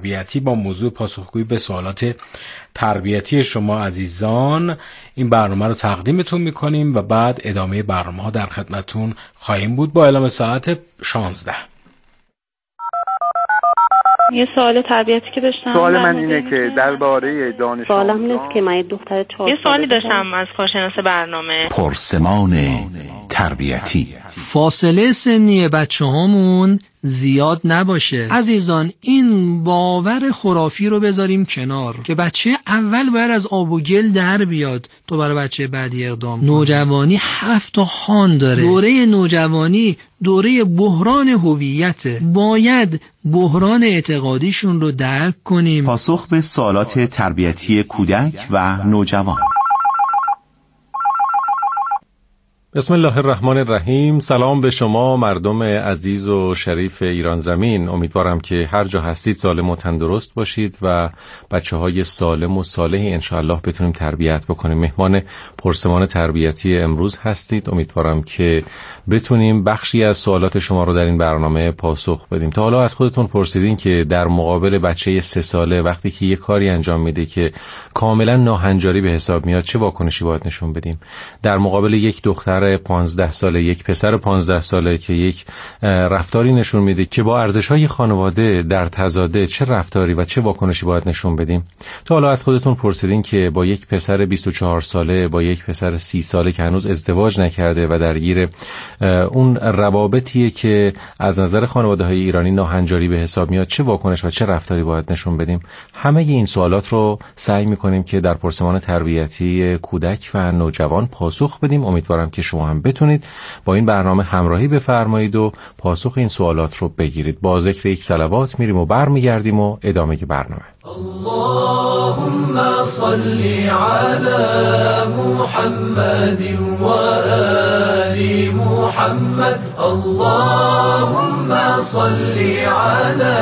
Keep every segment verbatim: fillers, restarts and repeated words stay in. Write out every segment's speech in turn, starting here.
تربیتی با موضوع پاسخگویی به سوالات تربیتی شما عزیزان این برنامه رو تقدیمتون میکنیم و بعد ادامه برنامه ها در خدمتون خواهیم بود با اعلام ساعت شانزده. یه سوال تربیتی که داشتم. سوال من اینه که درباره دانش سوالم نیست که من یه دختر چهار یه سوالی داشتم از کارشناس برنامه. پرسمان تربیتی. فاصله سنی بچه هامون زیاد نباشه. عزیزان این باور خرافی رو بذاریم کنار که بچه اول باید از آب و گل در بیاد تو برای بچه بعدی اقدام. نوجوانی هفت تا خان داره. دوره نوجوانی دوره بحران هویته. باید بحران اعتقادیشون رو درک کنیم. پاسخ به سوالات تربیتی کودک و نوجوان. بسم الله الرحمن الرحیم. سلام به شما مردم عزیز و شریف ایران زمین. امیدوارم که هر جا هستید سالم و تندرست باشید و بچه های سالم و صالحی انشاءالله بتونیم تربیت بکنیم. مهمان پرسمان تربیتی امروز هستید. امیدوارم که بتونیم بخشی از سوالات شما رو در این برنامه پاسخ بدیم. تا حالا از خودتون پرسیدین که در مقابل بچه سه ساله وقتی که یه کاری انجام میده که کاملا ناهنجاری به حساب میاد چه واکنشی باید نشون بدیم؟ در مقابل یک دختر پانزده ساله، یک پسر پانزده ساله که یک رفتاری نشون میده که با ارزش‌های خانواده در تضاده، چه رفتاری و چه واکنشی باید نشون بدیم؟ تا حالا از خودتون پرسیدین که با یک پسر بیست و چهار ساله، با یک پسر سی ساله که هنوز ازدواج نکرده و درگیر اون روابطیه که از نظر خانواده‌های ایرانی ناهنجاری به حساب میاد چه واکنش و چه رفتاری باید نشون بدیم؟ همه این سوالات رو سعی می‌کنیم که در پرسمان تربیتی کودک و نوجوان پاسخ بدیم. امیدوارم که شما هم بتونید با این برنامه همراهی بفرمایید و پاسخ این سوالات رو بگیرید. با ذکر یک صلوات میریم و برمیگردیم و ادامه برنامه. اللهم صل علی محمد و آل محمد. اللهم صل علی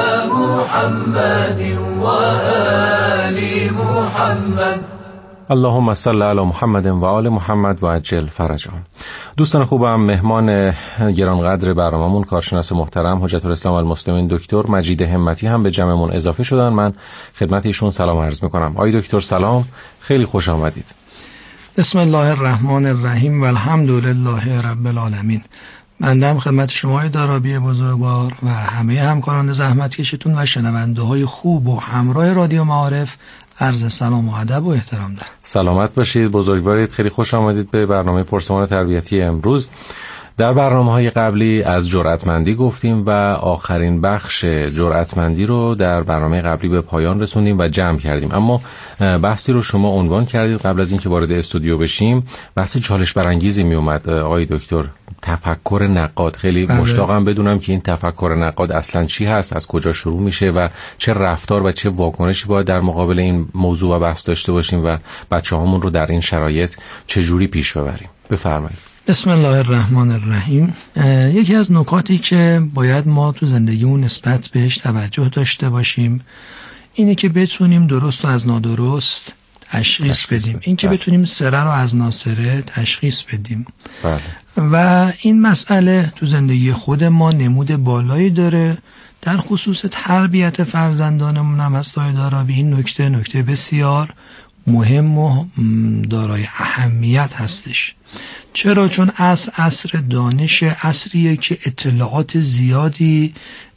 محمد و آل محمد. اللهم صل علی محمد و آل محمد و عجل فرجهم. دوستان خوبم، مهمان گرانقدر برنامه‌مون کارشناس محترم حجت الاسلام والمسلمین دکتر مجید همتی هم به جمعمون اضافه شدن. من خدمت ایشون سلام عرض میکنم. آقای دکتر سلام، خیلی خوش آمدید. بسم الله الرحمن الرحیم و الحمد لله رب العالمین. بنده خدمت شما های دارابی بزرگوار و همه همکاران زحمتکشتون و شنونده های خوب و همراه رادیو معارف عرض سلام و ادب و احترام دارم. سلامت باشید، بزرگوارید. خیلی خوش آمدید به برنامه پرسمان تربیتی امروز. در برنامه‌های قبلی از جرأتمندی گفتیم و آخرین بخش جرأتمندی رو در برنامه قبلی به پایان رسوندیم و جمع کردیم. اما بحثی رو شما عنوان کردید قبل از اینکه وارد استودیو بشیم، بحث چالش برانگیزی می اومد آقای دکتر، تفکر نقاد. خیلی بله. مشتاقم بدونم که این تفکر نقاد اصلا چی هست، از کجا شروع میشه و چه رفتار و چه واکنشی باید در مقابل این موضوع و بحث داشته باشیم و بچه‌هامون رو در این شرایط چجوری پیش ببریم. بفرمایید. بسم الله الرحمن الرحیم. یکی از نکاتی که باید ما تو زندگیمون نسبت بهش توجه داشته باشیم اینه که بتونیم درست و از نادرست تشخیص بدیم. این که بتونیم سره رو از ناسره تشخیص بدیم. بله. و این مسئله تو زندگی خود ما نمود بالایی داره. در خصوص تربیت فرزندانمون هم از سایه دارابی این نکته نکته بسیار مهم و دارای اهمیت هستش. چرا؟ چون عصر عصر دانش، عصریه که اطلاعات زیادی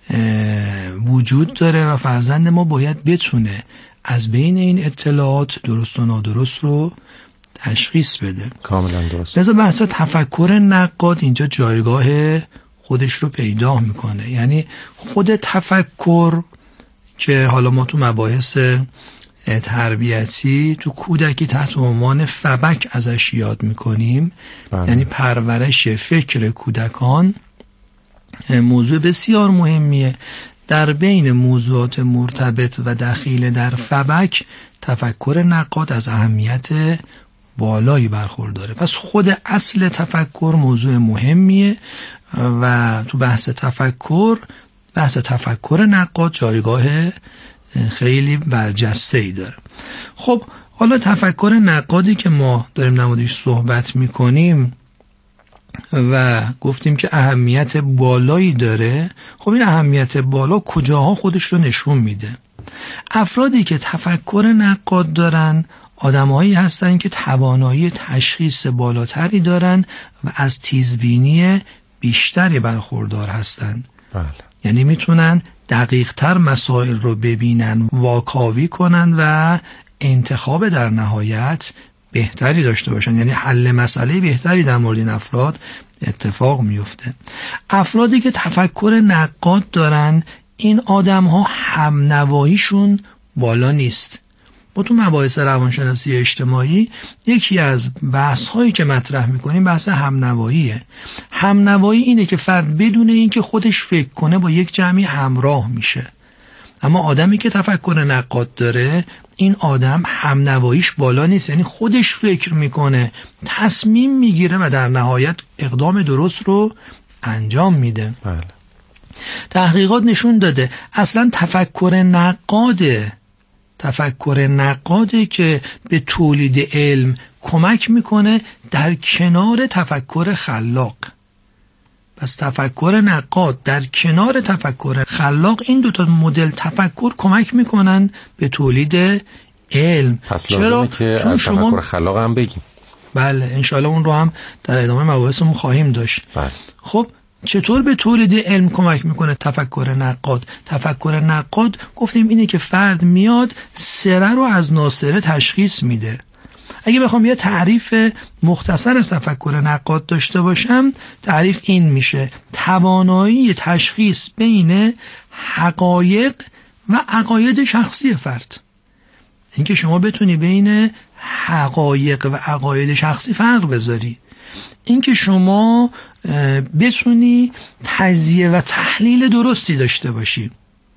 وجود داره و فرزند ما باید بتونه از بین این اطلاعات درست و نادرست رو تشخیص بده. کاملا درست. لذا بحث تفکر نقاد اینجا جایگاه خودش رو پیدا میکنه. یعنی خود تفکر که حالا ما تو مباحث تربیتی تو کودکی تحت عنوان فبک ازش یاد میکنیم، یعنی پرورش فکر کودکان، موضوع بسیار مهمیه. در بین موضوعات مرتبط و دخیل در فبک تفکر نقاد از اهمیت بالایی برخورداره. پس خود اصل تفکر موضوع مهمیه و تو بحث تفکر بحث تفکر نقاد جایگاه خیلی برجسته ای داره. خب حالا تفکر نقادی که ما داریم نمودش صحبت میکنیم و گفتیم که اهمیت بالایی داره. خب این اهمیت بالا کجاها خودش رو نشون میده؟ افرادی که تفکر نقاد دارن آدمایی هستن که توانایی تشخیص بالاتری دارن و از تیزبینی بیشتری برخوردار هستن. بله. یعنی میتونن دقیق تر مسائل رو ببینن، واکاوی کنن و انتخاب در نهایت بهتری داشته باشن، یعنی حل مسئله بهتری در مورد این افراد اتفاق میفته. افرادی که تفکر نقاد دارن این آدم ها هم نواییشون بالا نیست. با تو مباحث روانشناسی اجتماعی یکی از بحث هایی که مطرح میکنیم بحث هم نواییه. هم نوایی اینه که فرد بدون اینکه خودش فکر کنه با یک جمعی همراه میشه. اما آدمی که تفکر نقاد داره این آدم هم نواییش بالا نیست، یعنی خودش فکر میکنه، تصمیم میگیره و در نهایت اقدام درست رو انجام میده. بله. تحقیقات نشون داده اصلا تفکر نقاده تفکر نقاده که به تولید علم کمک میکنه در کنار تفکر خلاق. پس تفکر نقاد در کنار تفکر خلاق، این دوتا مدل تفکر کمک میکنن به تولید علم. پس لازمه که از شما... تفکر خلاق هم بگیم. بله انشاءالله اون رو هم در ادامه مباحثمون خواهیم داشت. بله. خب چطور به تولید علم کمک میکنه تفکر نقاد؟ تفکر نقاد گفتیم اینه که فرد میاد سره رو از ناسره تشخیص میده. اگه بخوام یه تعریف مختصر از تفکر نقاد داشته باشم، تعریف این میشه: توانایی تشخیص بین حقایق و عقاید شخصی فرد. اینکه شما بتونی بین حقایق و عقاید شخصی فرق بذاری، اینکه شما بتونی تجزیه و تحلیل درستی داشته باشی.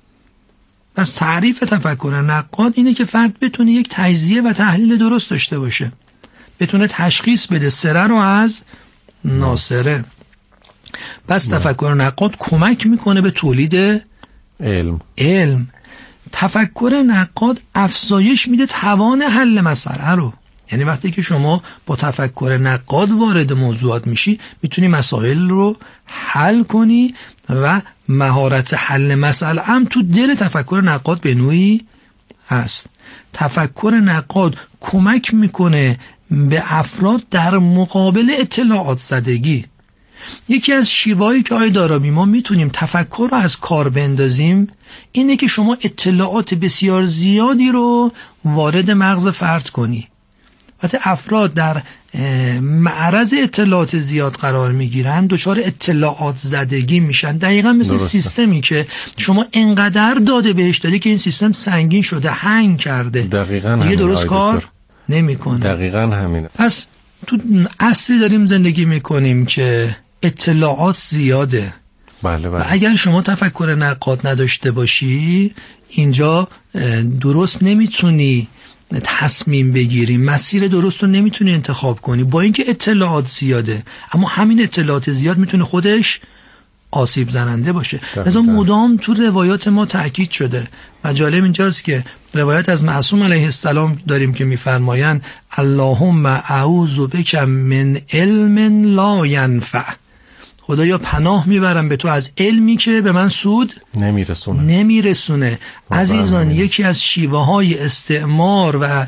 پس تعریف تفکر نقاد اینه که فرد بتونه یک تجزیه و تحلیل درست داشته باشه، بتونه تشخیص بده سره رو از ناسره. پس تفکر نقاد کمک میکنه به تولید علم. علم. تفکر نقاد افزایش میده توان حل مسئله رو. یعنی وقتی که شما با تفکر نقاد وارد موضوعات میشی میتونی مسائل رو حل کنی و مهارت حل مسئله هم تو دل تفکر نقاد به نوعی هست. تفکر نقاد کمک میکنه به افراد در مقابل اطلاعات زدگی. یکی از شیوهایی که آقای دارابی ما میتونیم تفکر رو از کار بندازیم اینه که شما اطلاعات بسیار زیادی رو وارد مغز فرد کنی. وقتی افراد در معرض اطلاعات زیاد قرار میگیرن دچار اطلاعات زدگی میشن. دقیقا مثل درسته. سیستمی که شما انقدر داده بهش دادی که این سیستم سنگین شده، هنگ کرده، دقیقا دیگه درست کار نمیکنه. دقیقا همینه. پس تو عصری داریم زندگی میکنیم که اطلاعات زیاده. بله بله. و اگر شما تفکر نقاد نداشته باشی اینجا درست نمیتونی تصمیم بگیری، مسیر درست رو نمیتونی انتخاب کنی، با اینکه اطلاعات زیاده. اما همین اطلاعات زیاد میتونه خودش آسیب زننده باشه. لذا مدام تو روایات ما تأکید شده و جالب اینجاست که روایت از معصوم علیه السلام داریم که میفرمایند اللهم اعوذ بک من علم لا ینفع. خدایا پناه میبرم به تو از علمی که به من سود نمیرسونه نمیرسونه. عزیزان یکی از شیوه های استعمار و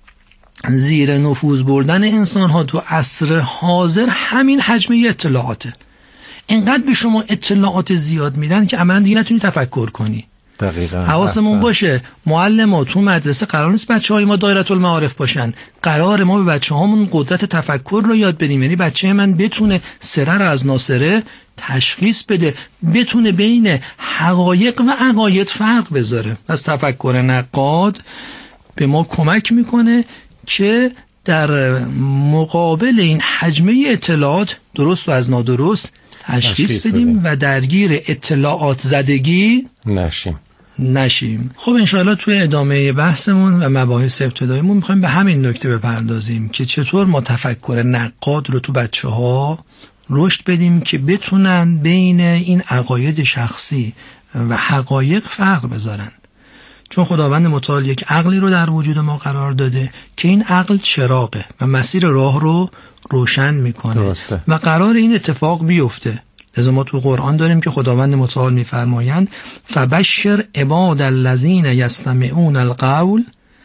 زیر نفوذ بردن انسان ها تو عصر حاضر همین حجم اطلاعاته. اینقدر به شما اطلاعات زیاد میدن که عملا دیگه نتونی تفکر کنی. دقیقاً. حواسمون باشه معلم تو مدرسه قرار نیست بچه‌های ما دایره المعارف باشن. قرار ما به بچه‌هامون قدرت تفکر رو یاد بدیم. یعنی بچه من بتونه سره رو از ناسره تشخیص بده، بتونه بین حقایق و عقاید فرق بذاره. پس تفکر نقاد به ما کمک میکنه که در مقابل این حجمه اطلاعات درست و از نادرست تشخیص, تشخیص بدیم, بدیم و درگیر اطلاعات زدگی نشیم نشیم. خب انشاءالله توی ادامه بحثمون و مباحث ابتداییمون میخوایم به همین نکته بپردازیم که چطور ما تفکر نقاد رو تو بچه ها رشد بدیم که بتونن بین این عقاید شخصی و حقایق فرق بذارن. چون خداوند متعال یک عقلی رو در وجود ما قرار داده که این عقل چراغه و مسیر راه رو روشن میکنه درسته. و قرار این اتفاق بیفته. لذا ما تو قرآن داریم که خداوند متعال میفرمایند فبشر عباد الذین یستمعون القول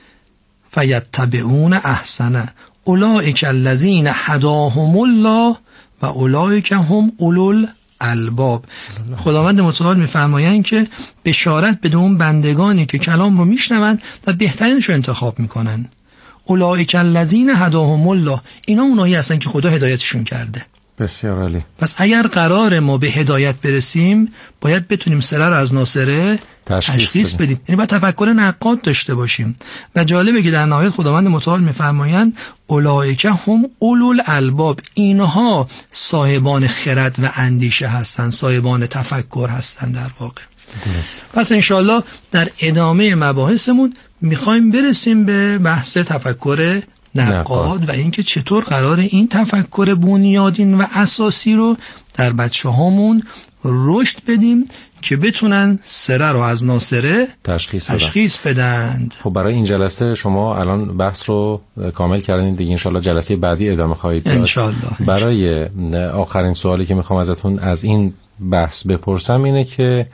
فیتبعون احسنه اولئک الذین هداهم الله و اولئک هم اولو الالباب. خداوند متعال میفرمایند که بشارت بده اون بندگانی که کلام رو میشنوند و بهترینش رو انتخاب میکنن. اولئک الذین هداهم الله، اینا اونایی هستن که خدا هدایتشون کرده. بسیار عالی. پس اگر قرار ما به هدایت برسیم باید بتونیم سره رو از ناسره تشخیص, تشخیص بدیم. یعنی باید تفکر نقاد داشته باشیم. و جالبه که در نهایت خداوند متعال میفرمایند اولئک هم اولو الالباب، اینها صاحبان خرد و اندیشه هستند، صاحبان تفکر هستند در واقع. درست. پس انشالله در ادامه مباحثمون میخوایم برسیم به بحث تفکر نقاد و اینکه چطور قرار این تفکر بنیادین و اساسی رو در بچه هامون رشد بدیم که بتونن سره رو از ناسره تشخیص, تشخیص بدند. خب برای این جلسه شما الان بحث رو کامل کردین دیگه، انشالله جلسه بعدی ادامه خواهید داد. انشالله. برای آخرین سوالی که میخوام ازتون از این بحث بپرسم اینه که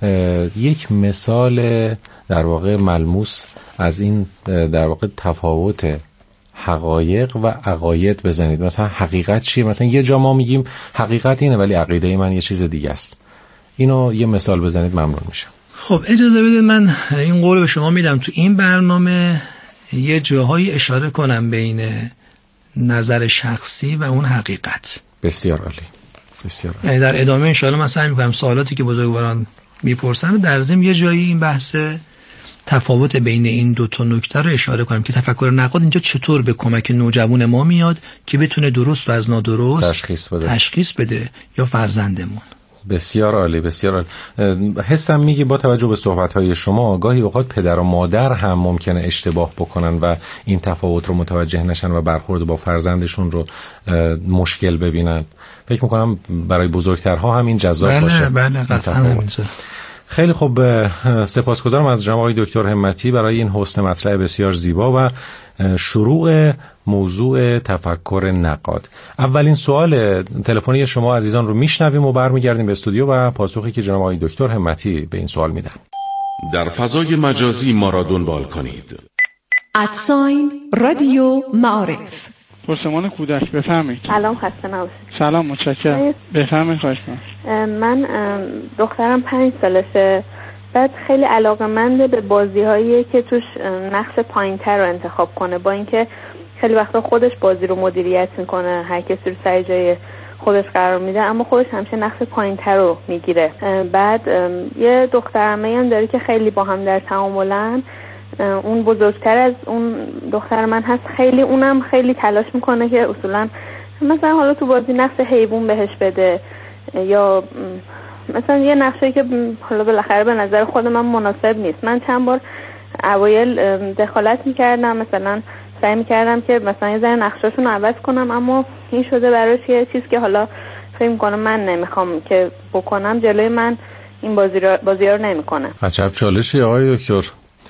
یک مثال در واقع ملموس از این در واقع تفاوت حقایق و عقاید بزنید. مثلا حقیقت چیه؟ مثلا یه جا ما میگیم حقیقت اینه ولی عقیده من یه چیز دیگه است. اینو یه مثال بزنید ممنون میشم. خب اجازه بدید من این قول به شما میدم تو این برنامه یه جاهایی اشاره کنم بین نظر شخصی و اون حقیقت. بسیار عالی. بسیار عالی. یعنی در ادامه ان شاءالله من سعی میکنم سوالاتی که بزرگواران میپرسن در ضمن یه جایی این بحث تفاوت بین این دو تا نکته رو اشاره کنم که تفکر نقاد اینجا چطور به کمک نوجوان ما میاد که بتونه درست و از نادرست تشخیص بده, تشخیص بده یا فرزندمون. بسیار عالی. بسیار عالی. حسم میگه با توجه به صحبت‌های شما گاهی اوقات پدر و مادر هم ممکنه اشتباه بکنن و این تفاوت رو متوجه نشن و برخورد با فرزندشون رو مشکل ببینن. فکر میکنم برای بزرگترها هم این جذاب بله باشه. بله قطعاً. خیلی خوب، سپاسگزارم از جناب آقای دکتر همتی برای این حسن مطلع بسیار زیبا و شروع موضوع تفکر نقاد. اولین سوال تلفنی شما عزیزان رو میشنویم و برمیگردیم به استودیو و پاسخی که جناب آقای دکتر همتی به این سوال میدن. در فضای مجازی ما را دنبال کنید. ادساین رادیو معارف. پرسمان کودک بفرمایید. سلام، خسته نباشید. سلام، متشکرم. بفرمایید. خواهش می‌کنم. من دخترم پنج سالشه، بعد خیلی علاقه‌منده به بازی‌هایی که توش نقش پایین‌تر رو انتخاب کنه، با اینکه خیلی وقتا خودش بازی رو مدیریت میکنه، هر کسی رو سر جای خودش قرار میده، اما خودش همیشه نقش پایین‌تر رو میگیره. بعد یه دخترمه هم داره که خیلی با هم در تعاملن، اون بزرگتر از اون دختر من هست، خیلی اونم خیلی تلاش میکنه که اصولا مثلا حالا تو بازی نقش حیوان بهش بده یا مثلا یه نقشی که حالا بالاخره به نظر خود من مناسب نیست. من چند بار اوایل دخالت میکردم، مثلا سعی میکردم که مثلا یه ذره نقشاشون رو عوض کنم، اما این شده براش یه چیز که حالا فکر میکنم من نمیخوام که بکنم، جلوی من این بازی رو بازی رو نمیکنه. عجب چالشی آقای دکتر.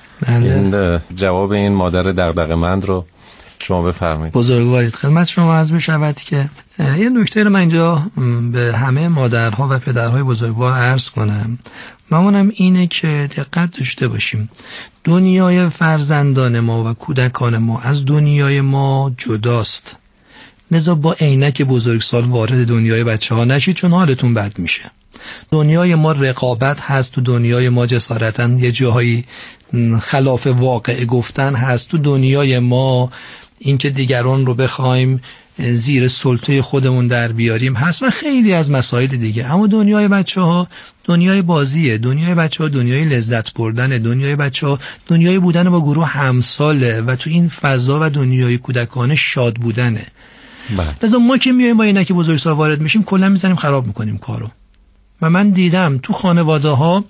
این جواب این مادر دغدغه‌مند رو شما بفرمایید. بزرگوارید. خدمت شما عرض می‌شود که یه نکته رو من اینجا به همه مادرها و پدرهای بزرگوار عرض کنم. ممنونم اینه که دقت داشته باشیم. دنیای فرزندان ما و کودکان ما از دنیای ما جداست. لذا با عینک بزرگسال وارد دنیای بچه‌ها نشید، چون حالتون بد میشه. دنیای ما رقابت هست، تو دنیای ما جسارتاً یه جاهایی خلاف واقع گفتن هست، تو دنیای ما اینکه دیگران رو بخوایم زیر سلطه خودمون در بیاریم هست و خیلی از مسائل دیگه. اما دنیای بچه‌ها دنیای بازیه، دنیای بچه‌ها دنیای لذت بردنه، دنیای بچه‌ها دنیای بودن با گروه همساله و تو این فضا و دنیای کودکانه شاد بودنه. لذا ما که میایم با اینکه بزرگسال وارد میشیم کلا میزنیم خراب میکنیم کارو. و من دیدم تو خانواده ها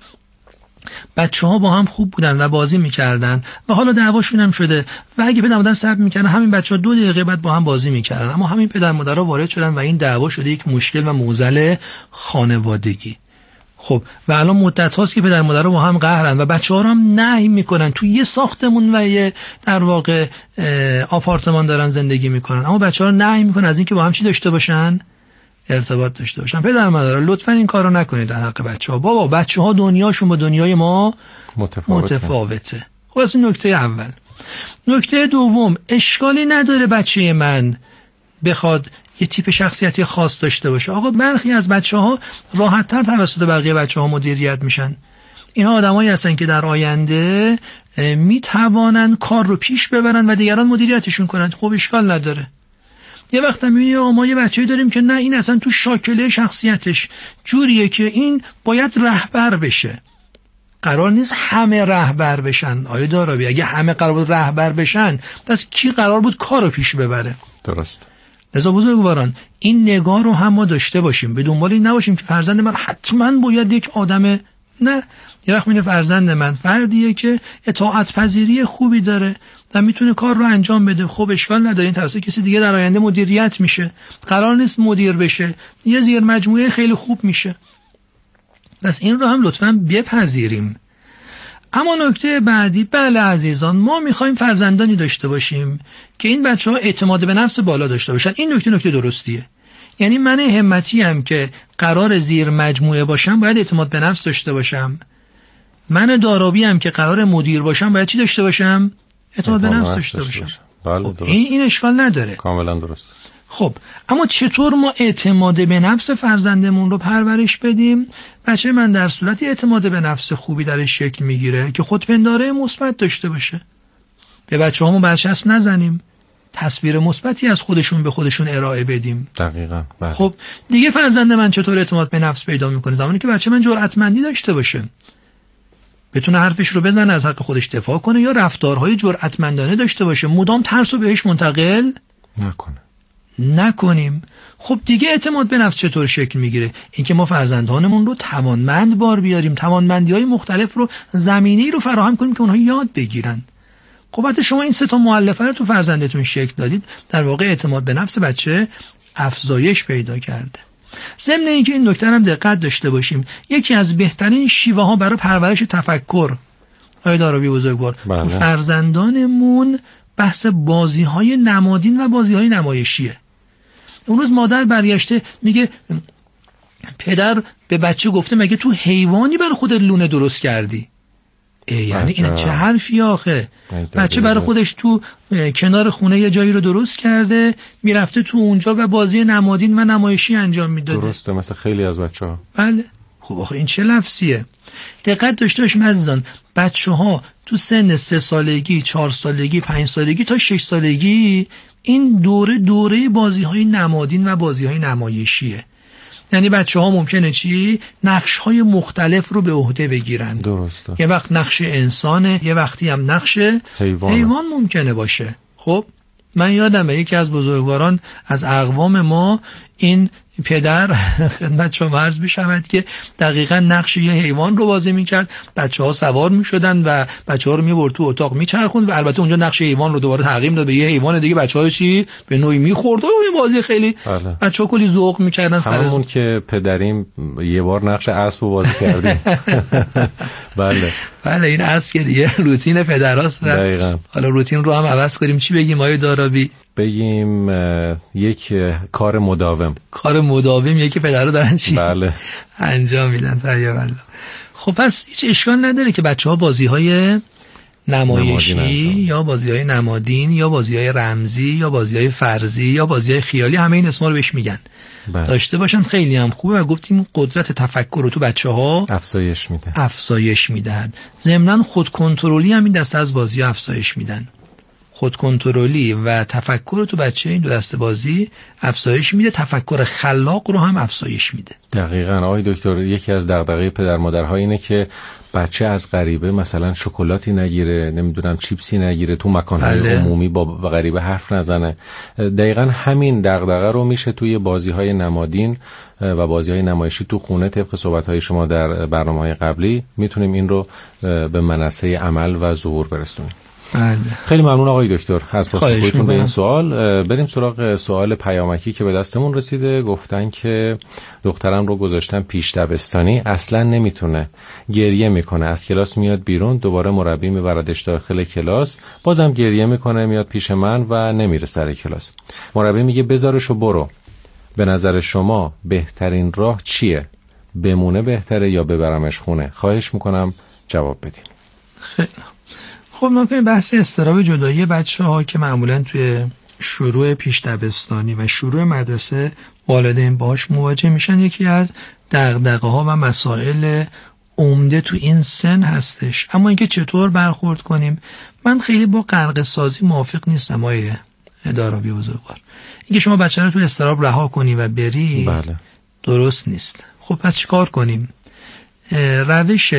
بچه ها با هم خوب بودن و بازی میکردن و حالا دعواشون هم شده و اگه پدر مادر صبر میکردن همین بچه ها دو دقیقه بعد با هم بازی میکردن، اما همین پدر مادر ها وارد شدن و این دعوا شده یک مشکل و معضل خانوادگی. خب و الان مدت هاست که پدر مادر رو با هم قهرن و بچه‌ها رو هم نهی میکنن تو یه ساختمون و یه در واقع آپارتمان دارن زندگی میکنن، اما بچه‌ها رو نهی میکنن از اینکه با هم چی داشته باشن، ارتباط داشته باشن. پدر مادر لطفا این کارو نکنید در حق بچه‌ها. بابا بچه‌ها دنیاشون با دنیای ما متفاوته, متفاوته. خب از این نکته اول. نکته دوم، اشکالی نداره بچه من بخواد یه تیپ شخصیتی خاص داشته باشه. آقا برخی از بچه‌ها راحت‌تر توسط بقیه بچه‌ها مدیریت میشن. اینا آدمایی هستن که در آینده میتوانن کار رو پیش ببرن و دیگران مدیریتشون کنن. خب اشکال نداره. یه وقت میبینی آقا ما یه بچه‌ای داریم که نه این اصلا تو شاکله شخصیتش جوریه که این باید رهبر بشه. قرار نیست همه رهبر بشن. آیه دارابی اگه همه قرار بود رهبر بشن پس کی قرار بود کار رو پیش ببره؟ درست. لذا بزرگواران این نگاه رو هم ما داشته باشیم، به دنبال این نباشیم که فرزند من حتما باید یک آدم، نه، یه وقت میونه فرزند من فردیه که اطاعت پذیری خوبی داره و میتونه کار رو انجام بده. خب اشکال نداره این توسط کسی دیگه در آینده مدیریت میشه، قرار نیست مدیر بشه، یه زیر مجموعه خیلی خوب میشه. پس این رو هم لطفاً بپذیریم. اما نکته بعدی، بله عزیزان، ما میخوایم فرزندانی داشته باشیم که این بچه‌ها اعتماد به نفس بالا داشته باشن. این نکته نکته درستیه. یعنی من همتی هم که قرار زیر مجموعه باشم باید اعتماد به نفس داشته باشم. من دارابی هم که قرار مدیر باشم باید چی داشته باشم؟ اعتماد به نفس داشته باشم. بله خب این این اشکال نداره. کاملا درست. خب اما چطور ما اعتماد به نفس فرزندمون رو پرورش بدیم؟ بچه من در صورتی اعتماد به نفس خوبی درش شکل میگیره که خودپنداره مثبت داشته باشه. به بچه‌هامون برچسب نزنیم، تصویر مثبتی از خودشون به خودشون ارائه بدیم. دقیقاً. بله. خب دیگه فرزند من چطور اعتماد به نفس پیدا میکنه؟ زمانی که بچه من جرأتمندی داشته باشه، بتونه حرفش رو بزنه، از حق خودش دفاع کنه، یا رفتارهای جرأتمندانه داشته باشه، مدام ترس رو بهش منتقل نکنه. نکنیم. خب دیگه اعتماد به نفس چطور شکل میگیره؟ اینکه ما فرزندانمون رو توانمند بار بیاریم، توانمندی‌های مختلف رو، زمینه‌ای رو فراهم کنیم که اونها یاد بگیرن. خب وقتی شما این سه تا مؤلفه رو تو فرزندتون شکل دادید، در واقع اعتماد به نفس بچه افزایش پیدا کرده. ضمن اینکه این نکته هم دقت داشته باشیم، یکی از بهترین شیوه ها برای پرورش تفکر، آقای دارابی بزرگوار، بله. فرزندانمون بحث بازی‌های نمادین و بازی‌های نمایشیه. اون روز مادر برگشته میگه پدر به بچه گفته مگه تو حیوانی برای خودت لونه درست کردی؟ یعنی این چه حرفی آخه؟ بچه برای خودش تو کنار خونه یه جایی رو درست کرده، میرفته تو اونجا و بازی نمادین و نمایشی انجام میداده. درسته، مثل خیلی از بچه‌ها. بله. خب آخه این چه لفظیه؟ دقت داشته باشیم عزیزان، بچه‌ها تو سن سه سالگی، چهار سالگی، پنج سالگی تا شش سالگی این دوره دوره بازی‌های نمادین و بازی‌های نمایشیه. یعنی بچه‌ها ممکنه چی؟ نقش‌های مختلف رو به عهده بگیرن. درسته. یه وقت نقش انسانه، یه وقتی هم نقش حیوان, حیوان ممکنه باشه. خب من یادمه یکی از بزرگواران از اقوام ما، این پدر خدمت شما عرض بشود که دقیقاً نقش یه حیوان رو بازی میکرد، بچه‌ها سوار میشدن و بچه‌ها رو میبرد تو اتاق میچرخوند و البته اونجا نقش حیوان رو دوباره تغییر داد به یه حیوان دیگه، بچه‌ها چی به نوعی میخورد و این بازی خیلی بله. بچه‌ها کلی ذوق میکردن. همون که پدریم یه بار نقش اسب رو بازی کردیم. بله بله این اسب که دیگه روتین پدراست. دقیقاً. حالا روتین رو هم عوض کنیم، چی بگیم آقای دارابی؟ بگیم یک کار مداوم. کار مداوم یکی پدرها دارن چی؟ بله. انجام میدن. طیب. خب پس هیچ اشکال نداره که بچه‌ها بازی‌های نمایشی یا بازی‌های نمادین یا بازی‌های رمزی یا بازی‌های فرضی یا بازی‌های خیالی، همه این اسما رو بهش میگن، بله. داشته باشن. خیلی هم خوبه و گفتیم قدرت تفکر رو تو بچه‌ها افزایش میده. افزایش میدهد. ضمناً خودکنترلی هم این دسته از بازی‌ها افزایش میدن. خودکنترلی و تفکر رو تو بچه این دو دسته بازی افزایش میده، تفکر خلاق رو هم افزایش میده. دقیقاً آقای دکتر، یکی از دغدغه پدر مادرها اینه که بچه از غریبه مثلا شکلاتی نگیره، نمیدونم چیپسی نگیره، تو مکان‌های بله. عمومی با غریبه حرف نزنه. دقیقاً همین دغدغه رو میشه توی بازی‌های نمادین و بازی‌های نمایشی تو خونه، طبق صحبت‌های شما در برنامه‌های قبلی میتونیم این رو به منصه عمل و ظهور برسونیم. بله. خیلی ممنون آقای دکتر از پاسخگوییتون به این سوال. بریم سراغ سوال پیامکی که به دستمون رسیده. گفتن که دخترم رو گذاشتن پیش دبستانی، اصلا نمیتونه، گریه میکنه، از کلاس میاد بیرون، دوباره مربی میبردش داخل کلاس، بازم گریه میکنه، میاد پیش من و نمیره سر کلاس. مربی میگه بذارشو برو. به نظر شما بهترین راه چیه؟ بمونه بهتره یا ببرمش خونه؟ خواهش میکنم جواب بدین. خیلی خب ما کنیم بحث اضطراب جدایی بچه‌ها که معمولاً توی شروع پیش دبستانی و شروع مدرسه والدین باهاش مواجه میشن، یکی از دغدغه‌ها و مسائل عمده تو این سن هستش. اما اینکه چطور برخورد کنیم، من خیلی با غرق سازی موافق نیستم آیه دارابی بزرگوار. اینکه شما بچه رو تو اضطراب رها کنی و بری بله. درست نیست. خب پس چیکار کنیم؟ روش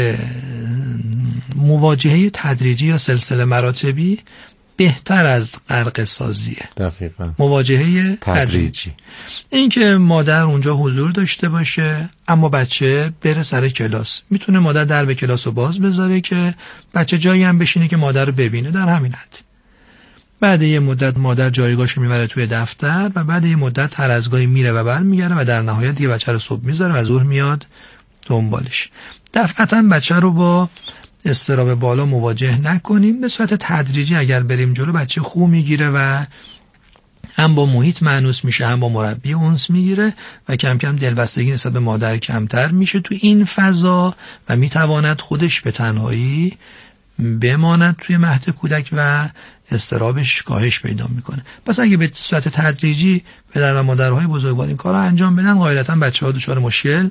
مواجهه تدریجی یا سلسله مراتبی بهتر از غرق سازیه. دقیقاً. مواجهه تدریجی, تدریجی. اینکه مادر اونجا حضور داشته باشه اما بچه بره سر کلاس. میتونه مادر درب کلاس رو باز بذاره که بچه جایی هم بشینه که مادر رو ببینه، در همین حد. بعد یه مدت مادر جایگاهشو میبره توی دفتر و بعد یه مدت هر از گاهی میره و برمیگره و در نهایت دیگه بچه رو صبح میذاره و ظهر میاد دنبالش. دفعتاً بچه رو با اضطراب بالا مواجه نکنیم، به صورت تدریجی اگر بریم جلو بچه خوب میگیره و هم با محیط مانوس میشه، هم با مربی اونس میگیره و کم کم دلبستگی نسبت به مادر کمتر میشه تو این فضا و میتواند خودش به تنهایی بماند توی مهد کودک و اضطرابش کاهش پیدا میکنه. پس اگه به صورت تدریجی پدر و مادرهای بزرگوار این کارو انجام بدن، قاعدتاً بچه‌ها دچار مشکل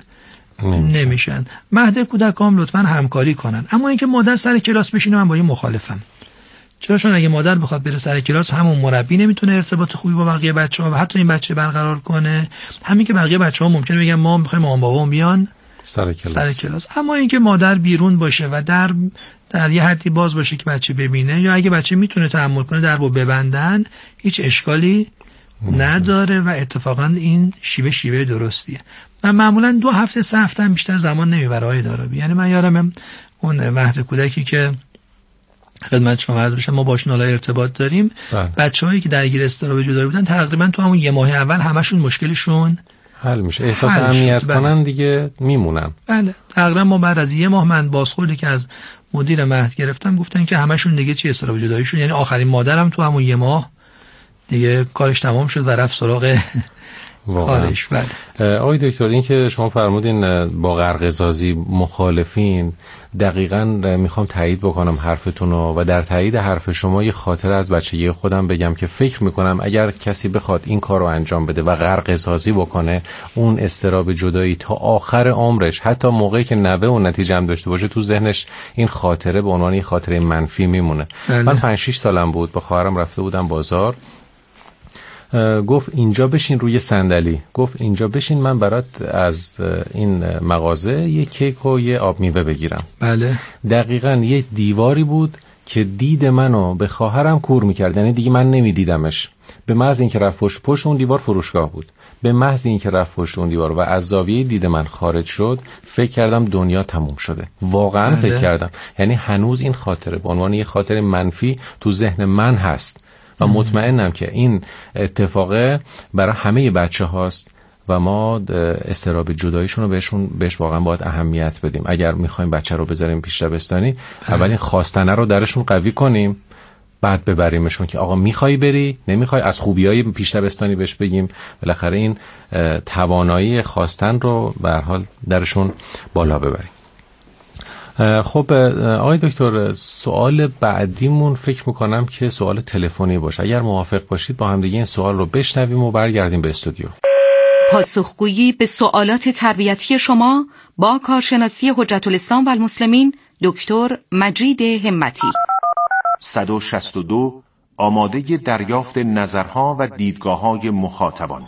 نمیشن. مهد کودکام لطفاً همکاری کنن. اما اینکه مادر سر کلاس بشینه، من با این مخالفم. چرا؟ چون اگه مادر بخواد بره سر کلاس، همون مربی نمیتونه ارتباط خوبی با بقیه بچه‌ها و حتی این بچه برقرار کنه. همین که بقیه بچه‌ها ممکنه بگن ما می‌خوایم مامان بابام بیان سر کلاس. سر کلاس. اما اینکه مادر بیرون باشه و در در یه حدی باز باشه که بچه ببینه، یا اگه بچه میتونه تحمل کنه درو ببندن، هیچ اشکالی نداره و اتفاقا این شیوه شیوه درستیه. من معمولا دو هفته سه هفته هم بیشتر زمان نمیبره آقای دارابی. یعنی من یادمه اون مهد کودکی که خدمت شما عرض بشه ما باشون حالا ارتباط داریم، بچه‌هایی که درگیر اضطراب جدایی بودن تقریبا تو همون یه ماه اول همشون مشکلشون حل میشه، احساس امنیت کنن دیگه میمونن. بله تقریبا ما بعد از یه ماه من بازخوردی که از مدیر مهد گرفتم گفتن که همشون دیگه چی اضطراب جداییشون، یعنی آخرین مادرم تو همون یه ماه دیگه کارش تمام شد و رفت سراغ کارش. بله آقای دکتر، این که شما فرمودین با غرق سازی مخالفین، دقیقاً میخوام تایید بکنم حرفتون رو و در تایید حرف شما یه خاطره از بچگی خودم بگم که فکر میکنم اگر کسی بخواد این کار رو انجام بده و غرق سازی بکنه، اون اضطراب جدایی تا آخر عمرش، حتی موقعی که نوه اون نتیجه هم داشته باشه، تو ذهنش این خاطره به عنوان یه خاطره منفی میمونه. بله. من پنج شش سالم بود، با خواهرم رفته بودم بازار، گفت اینجا بشین روی صندلی، گفت اینجا بشین من برات از این مغازه یه کیک و یه آب میوه بگیرم. بله دقیقاً یه دیواری بود که دید منو به خواهرم کور میکرد، یعنی دیگه من نمیدیدمش. به محض اینکه رفت پشت پشت اون دیوار فروشگاه بود، به محض اینکه رفت پشت اون دیوار و از زاویه دید من خارج شد، فکر کردم دنیا تموم شده. واقعاً بله. فکر کردم، یعنی هنوز این خاطره به عنوان یه خاطره منفی تو ذهن من هست و مطمئنم که این اتفاقه برای همه بچه هاست و ما اضطراب جداییشون رو بهشون بهش واقعا باید اهمیت بدیم. اگر میخوایم بچه رو بذاریم پیش دبستانی، اولین خواستنه رو درشون قوی کنیم، بعد ببریمشون که آقا میخوای بری، نمیخوای، از خوبیای پیش دبستانی بهش بگیم. بالاخره این توانایی خواستن رو به هر حال درشون بالا ببریم. خب آقای دکتر، سوال بعدیمون فکر میکنم که سوال تلفنی باشه. اگر موافق باشید با هم دیگه این سوال رو بشنویم و برگردیم به استودیو. پاسخگویی به سوالات تربیتی شما با کارشناسی حجت الاسلام و المسلمین دکتر مجید همتی. صد و شصت و دو آماده دریافت نظرها و دیدگاه‌های مخاطبان.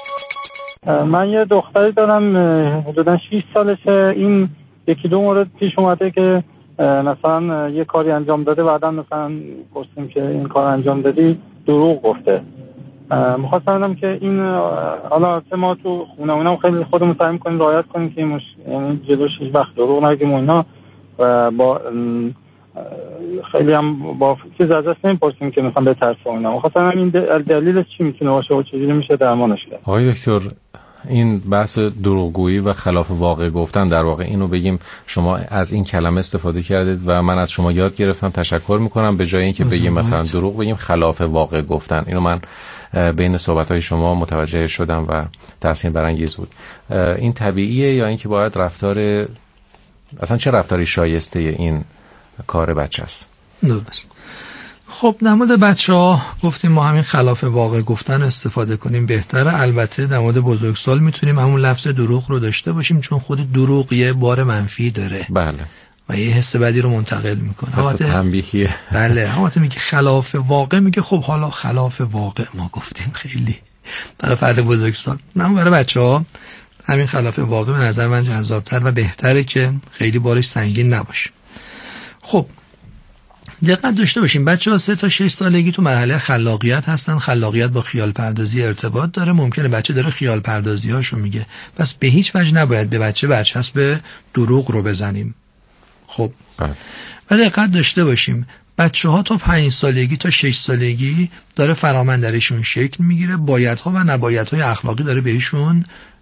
من یه دختری دارم حدوداً شش سالشه. این یکی دو مورد پیش اومده که مثلا یه کاری انجام داده، بعدا مثلا گفتیم که این کار انجام دادی، دروغ گفته. می‌خواستم ببینم که این حالا ما تو خونه‌مون خیلی خودمون سعی می‌کنیم رعایت کنیم که مش... یعنی جلوش هیچ وقت دروغ نگیم و اینا، و با خیلی هم با چیز ازش نمیپرسیم که مثلا به ترس و اینا. خاصا این دلیلش چی میتونه باشه و چجوری میشه درمانش کرد؟ آقای دکتر، این بحث دروغگویی و خلاف واقع گفتن، در واقع اینو بگیم شما از این کلمه استفاده کردید و من از شما یاد گرفتم، تشکر میکنم. به جای اینکه بگیم مثلا دروغ، بگیم خلاف واقع گفتن. اینو من بین صحبت‌های شما متوجه شدم و تحسین برانگیز بود. این طبیعیه یا اینکه باید رفتار، اصلا چه رفتاری شایسته این کار بچه است؟ درست. خب در مورد بچه‌ها گفتیم ما همین خلاف واقع گفتن استفاده کنیم بهتره. البته در مورد بزرگسال میتونیم همون لفظ دروغ رو داشته باشیم، چون خود دروغ یه بار منفی داره. بله. و یه حس بدی رو منتقل میکنه. حس تنبیهیه. بله. البته میگه خلاف واقع، میگه خب حالا خلاف واقع ما گفتیم خیلی برای فرد بزرگسال، نه برای بچه‌ها همین خلاف واقع به نظر من جذاب‌تر و بهتره که خیلی بارش سنگین نباشه. خب دقت داشته باشیم بچه‌ها سه تا شش سالگی تو مرحله خلاقیت هستن. خلاقیت با خیال پردازی ارتباط داره. ممکنه بچه داره خیال پردازی‌هاشو میگه، پس به هیچ وجه نباید به بچه برچسب دروغ رو بزنیم. خب و دقت داشته باشیم بچه‌ها تا پنج سالگی تا شش سالگی داره فرامند درشون شکل میگیره، بایدها و نبایدهای اخلاقی داره بهشون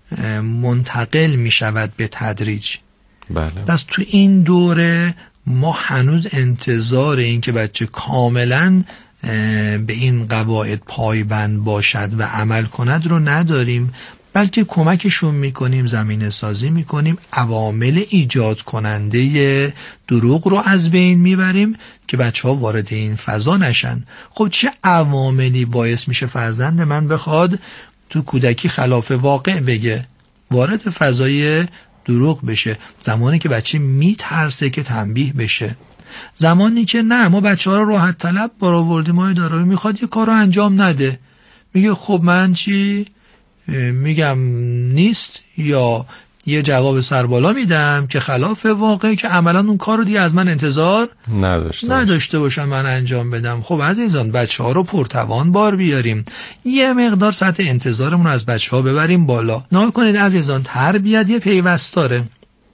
منتقل میشود به تدریج. بله. پس تو این دوره ما هنوز انتظار این که بچه کاملا به این قواعد پایبند باشد و عمل کند رو نداریم، بلکه کمکشون میکنیم، زمینه سازی میکنیم، عوامل ایجاد کننده دروغ رو از بین میبریم که بچه ها وارد این فضا نشن. خب چه عواملی باعث میشه فرزند من بخواد تو کودکی خلاف واقع بگه، وارد فضای دروغ بشه؟ زمانی که بچه میترسه که تنبیه بشه، زمانی که نه ما بچه ها رو راحت طلب برآوردیم، ما داره میخواد یه کار رو انجام نده، میگه خب من چی میگم نیست، یا یه جواب سربالا میدم که خلاف واقع، که عملا اون کار رو دیگه از من انتظار نداشته, نداشته باشم من انجام بدم. خب عزیزان بچه ها رو پرتوان بار بیاریم، یه مقدار سطح انتظارمون رو از بچه ها ببریم بالا. نگاه کنید عزیزان، تربیت یه پیوست داره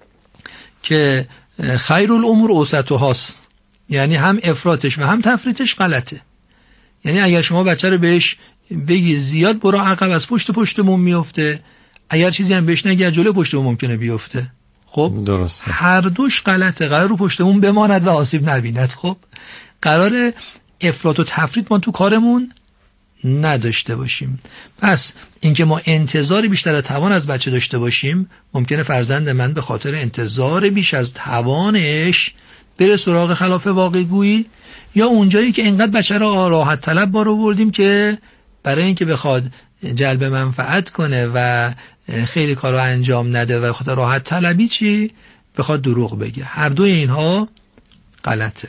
که خیر الامور اوسطهاست، یعنی هم افراطش و هم تفریطش غلطه. یعنی اگر شما بچه رو بهش بگی زیاد برو عقب، از پشت پشتمون میفته، اگر چیزی هم بهش نگی جلو پشتمون ممکنه بیفته. خب درسته، هر دوش غلطه. قرار رو پشتمون بماند و آسیب نبیند. خب قرار افراط و تفریط ما تو کارمون نداشته باشیم. پس اینکه ما انتظار بیشتر از توان از بچه داشته باشیم، ممکنه فرزند من به خاطر انتظار بیش از توانش بره سراغ خلاف واقع گویی، یا اونجایی که انقدر بچه را راحت طلب بار آوردیم که برای اینکه بخواد جلب منفعت کنه و خیلی کارو انجام نده و خاطر راحت طلبی چی بخواد دروغ بگه. هر دوی اینها غلطه.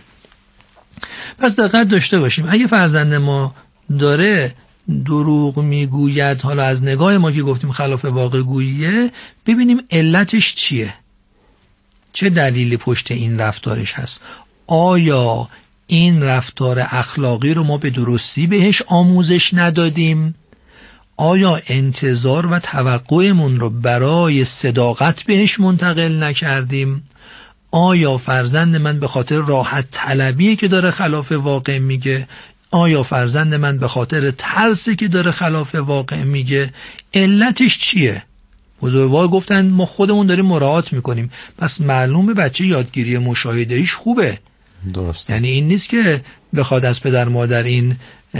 پس دقت داشته باشیم اگه فرزند ما داره دروغ میگوید، حالا از نگاه ما که گفتیم خلاف واقع گوییه، ببینیم علتش چیه، چه دلیلی پشت این رفتارش هست. آیا این رفتار اخلاقی رو ما به درستی بهش آموزش ندادیم؟ آیا انتظار و توقعمون رو برای صداقت بهش منتقل نکردیم؟ آیا فرزند من به خاطر راحت طلبی که داره خلاف واقع میگه؟ آیا فرزند من به خاطر ترسی که داره خلاف واقع میگه؟ علتش چیه؟ بزرگوار گفتن ما خودمون داریم مراعات میکنیم، پس معلومه بچه یادگیری مشاهده‌ایش خوبه. درست. یعنی این نیست که بخواد از پدر مادر این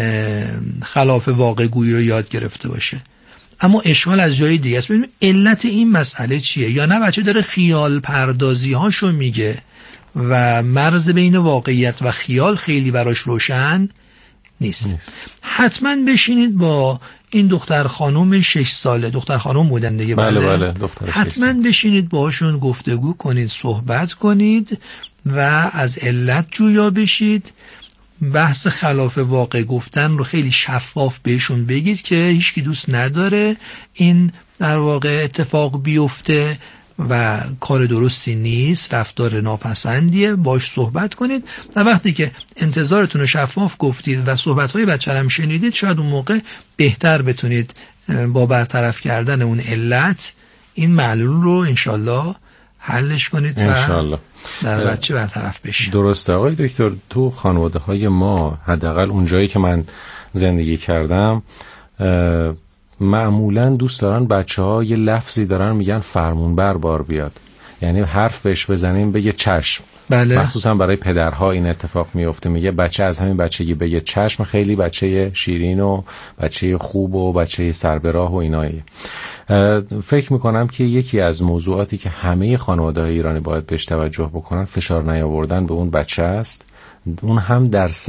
خلاف واقع گویی رو یاد گرفته باشه. اما اشکال از جای دیگه است. ببینیم علت این مسئله چیه. یا نه بچه داره خیال پردازی هاشو میگه و مرز بین واقعیت و خیال خیلی براش روشن نیست. نیست. حتما بشینید با این دختر خانم شش ساله، دختر خانم بودن دیگه، بله بله دختر حتما بشینید باهاشون گفتگو کنید، صحبت کنید و از علت جویا بشید. بحث خلاف واقع گفتن رو خیلی شفاف بهشون بگید که هیچکی دوست نداره این در واقع اتفاق بیفته و کار درستی نیست، رفتار ناپسندیه، باش صحبت کنید. و وقتی که انتظارتون رو شفاف گفتید و صحبت‌های بچه هم شنیدید، شاید اون موقع بهتر بتونید با برطرف کردن اون علت این معلول رو انشالله حلش کنید انشالله. و در بچه برطرف بشه. درسته آقای دکتر، تو خانواده های ما حداقل اونجایی که من زندگی کردم معمولا دوست دارن بچه ها یه لفظی دارن میگن فرمون بر بار بیاد، یعنی حرف بهش بزنیم بگه چشم. بله. مخصوصا برای پدرها این اتفاق میفته، میگه بچه از همین بچگی بگه چشم، خیلی بچه شیرین و بچه خوب و بچه سربراه و اینایی. فکر میکنم که یکی از موضوعاتی که همه خانواده های ایرانی باید بهش توجه بکنن فشار نیاوردن به اون بچه است، اون هم در